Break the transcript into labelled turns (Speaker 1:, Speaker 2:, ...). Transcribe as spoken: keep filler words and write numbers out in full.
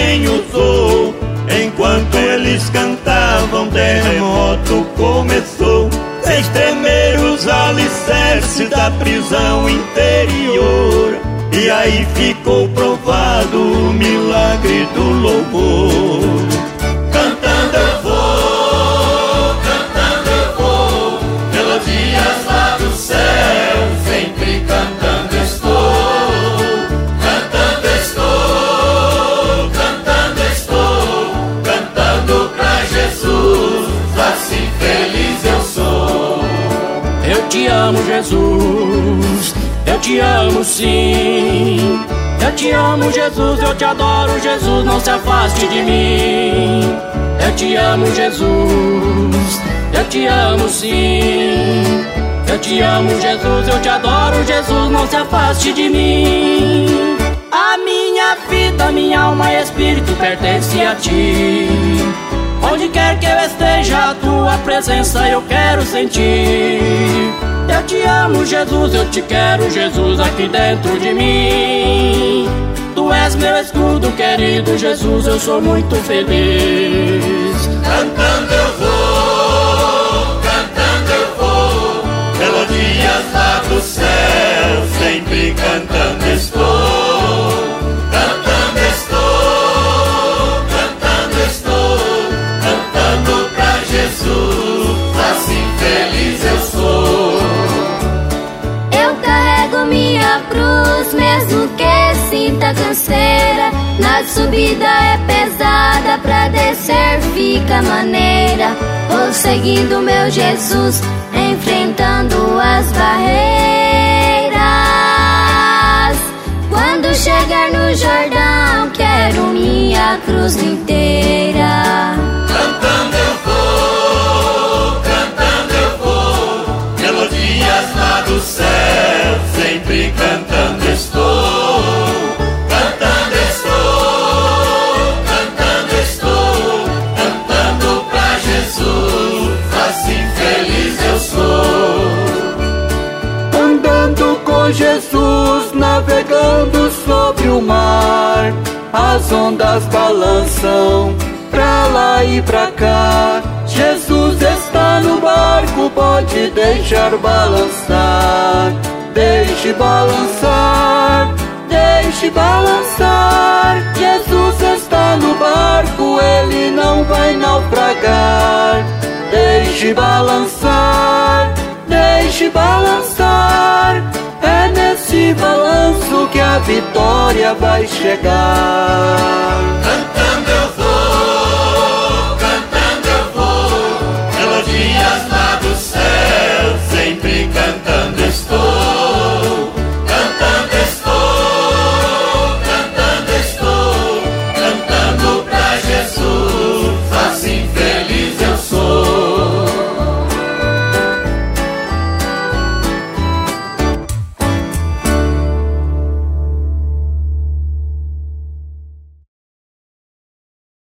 Speaker 1: quem usou. Enquanto eles cantavam, terremoto começou. Fez tremer os alicerces da prisão interior. E aí ficou provado o milagre do louvor. Cantando eu vou, cantando eu vou, melodias lá do céu, sempre cantando estou. Cantando estou, cantando estou, cantando pra Jesus, assim feliz eu sou.
Speaker 2: Eu te amo, Jesus, eu te amo sim. Eu te amo, Jesus, eu te adoro, Jesus, não se afaste de mim. Eu te amo, Jesus, eu te amo sim. Eu te amo, Jesus, eu te adoro, Jesus, não se afaste de mim. A minha vida, minha alma e espírito pertence a ti. Onde quer que eu esteja, a tua presença eu quero sentir. Eu te amo, Jesus, eu te quero, Jesus, aqui dentro de mim. Tu és meu escudo, querido Jesus, eu sou muito feliz.
Speaker 1: Cantando eu vou, cantando eu vou, melodias lá do céu, sempre cantando estou. Cantando estou, cantando estou, cantando pra Jesus, assim feliz eu sou.
Speaker 3: Minha cruz, mesmo que sinta canseira, na subida é pesada, pra descer fica maneira. Vou seguindo meu Jesus, enfrentando as barreiras. Quando chegar no Jordão, quero minha cruz inteira.
Speaker 1: Cantando eu vou, cantando eu vou, melodias lá do céu, sempre cantando estou. Cantando estou, cantando estou, cantando pra Jesus, assim feliz eu sou.
Speaker 4: Andando com Jesus, navegando sobre o mar, as ondas balançam pra lá e pra cá. Jesus está no barco, pode deixar balançar. Deixe balançar, deixe balançar. Jesus está no barco, ele não vai naufragar. Deixe balançar, deixe balançar. É nesse balanço que a vitória vai chegar.